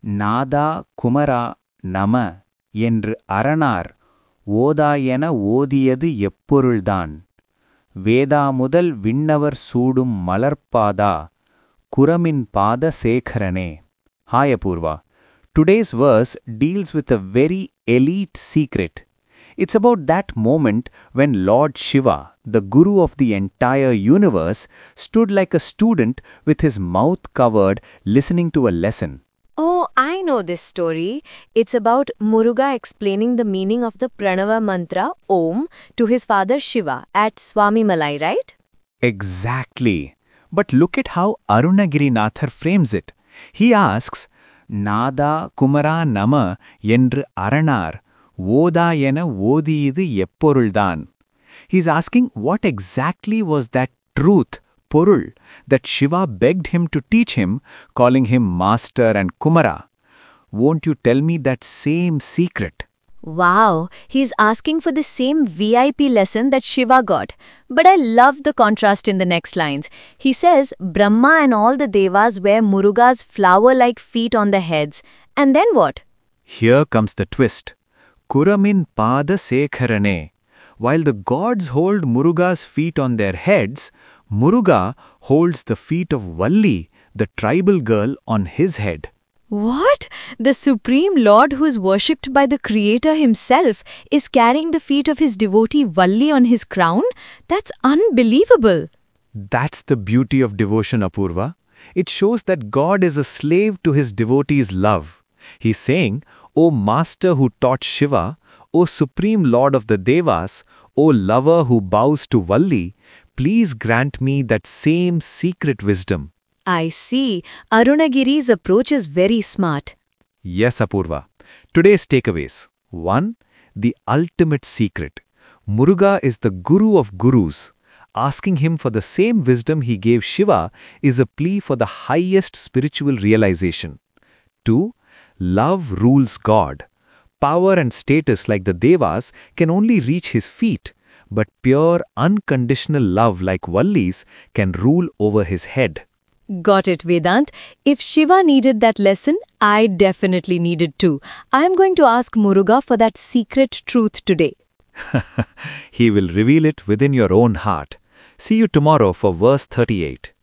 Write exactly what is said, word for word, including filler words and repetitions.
நாதா குமரா நம என்று அரணார் ஓதாயென ஓதியது எப்பொருள்தான். வேதாமுதல் விண்ணவர் சூடும் மலர்பாதா குரமின் பாத சேகரனே. Hi Apurva. Today's verse deals with a very elite secret. It's about that moment when Lord Shiva, the guru of the entire universe, stood like a student with his mouth covered listening to a lesson. Oh, I know this story. It's about Muruga explaining the meaning of the Pranava mantra Om to his father Shiva at Swami Malai, right? Exactly. But look at how Arunagirinathar frames it. He asks, Nada Kumara Nama Yendru Aranar, Oda Yena Odiyidu Epporuldan. He's asking what exactly was that truth, Porul, that Shiva begged him to teach him, calling him Master and Kumara. Won't you tell me that same secret? Wow, he's asking for the same V I P lesson that Shiva got. But I love the contrast in the next lines. He says, Brahma and all the Devas wear Muruga's flower-like feet on their heads. And then what? Here comes the twist. Kuramin pada sekharane. While the gods hold Muruga's feet on their heads, Muruga holds the feet of Valli, the tribal girl, on his head. What? The Supreme Lord who is worshipped by the Creator himself is carrying the feet of his devotee Valli on his crown? That's unbelievable. That's the beauty of devotion, Apurva. It shows that God is a slave to his devotees' love. He's saying, O Master who taught Shiva, O Supreme Lord of the Devas, O lover who bows to Valli, please grant me that same secret wisdom. I see. Arunagiri's approach is very smart. Yes, Apurva. Today's takeaways. one. The ultimate secret. Muruga is the guru of gurus. Asking him for the same wisdom he gave Shiva is a plea for the highest spiritual realization. two. Love rules God. Power and status like the Devas can only reach his feet, but pure, unconditional love like Valli's can rule over his head. Got it, Vedant. If Shiva needed that lesson, I definitely needed too. I'm going to ask Muruga for that secret truth today. He will reveal it within your own heart. See you tomorrow for verse thirty-eight.